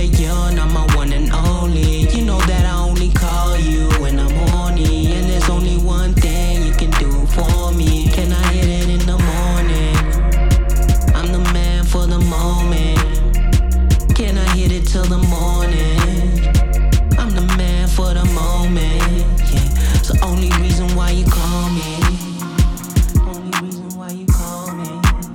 that you're not my one and only. You know that I only call you when I'm horny, and there's only one thing you can do for me. Can I hit it in the morning? I'm the man for the moment. Can I hit it till the morning? I'm the man for the moment. Yeah, it's the only reason why you call me. Only reason why you call me.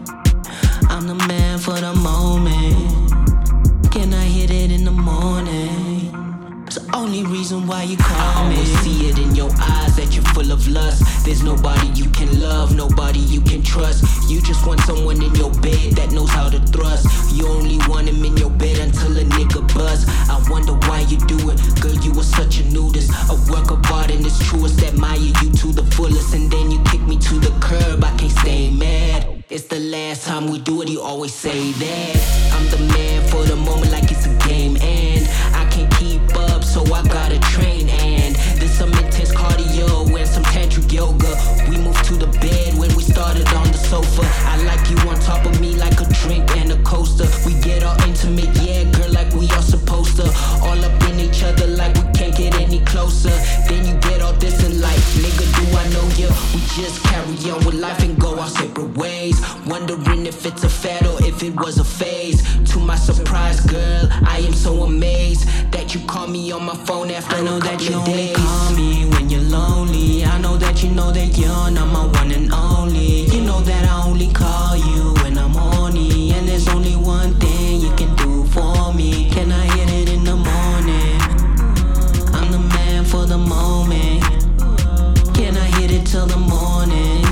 I'm the man for the moment. Can I hit it in the morning? It's the only reason why you call me. I always see it in your eyes that you're full of lust. There's nobody you can love, nobody you can trust. You just want someone in your bed that knows how to thrust. You only want him in your bed until a nigga buzz. I wonder why you do it. Girl, you were such a nudist, a work of art and it's truest. Admire you to the fullest, and then you kick me to the curb. I can't stay mad. It's the last time we do it, you always say that. I'm the man for the moment like it's a game, and I can't keep up, so I gotta train. And there's some intense cardio and some tantric yoga. We moved to the bed when we started on the sofa. I like you on top of me like a drink and a coaster. We get all intimate, yeah girl, like we are supposed to. All up in each other like we can't get any closer. Then you get all this in life, nigga, do I know ya? We just carry on with life and go our separate ways. Wondering if it's a fad or if it was a phase. To my surprise, girl, I am so amazed that you call me on my phone after I know a that couple you of only days. call me when you're lonely. I know that you know that you're not my one and only. You know that I only call you when I'm horny, and there's only one thing you can do for me. Can I hit it in the morning? I'm the man for the moment. Can I hit it till the morning?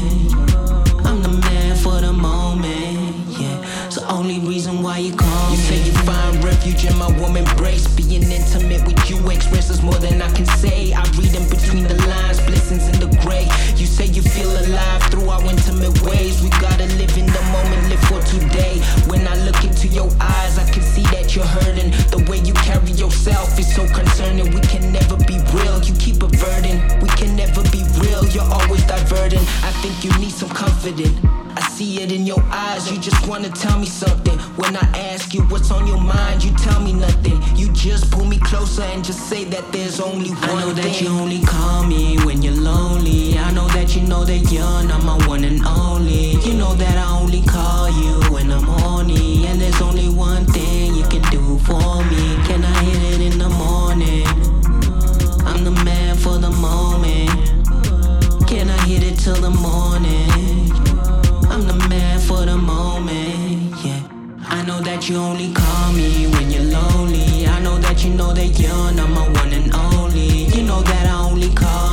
I'm the man for the moment. Yeah, it's the only reason why you call me. You say you find refuge in my warm embrace. Being intimate with you expresses more than I can say. I read in between the lines, blessings in the gray. You say you feel alive through our intimate ways. We gotta live in the moment, live for today. When I look into your eyes, I can see that you're hurting. The way you carry yourself is so concerning. We can never be real, you keep averting. We can never be real, you're always diverting. I think you need some comforting. I see it in your eyes, you just wanna tell me something. When I ask you what's on your mind, you tell me nothing. You just pull me closer and just say that there's only one thing. I know that you only call me when you're lonely. I know that you know that you're not my one and only. You know that I only call you when I'm horny, and there's only one thing you can do for me. Can I hit it in the morning? I'm the man for the moment. Can I hit it till the morning? I'm the man for the moment, yeah. I know that you only call me when you're lonely. I know that you know that you're not my one and only. You know that I only call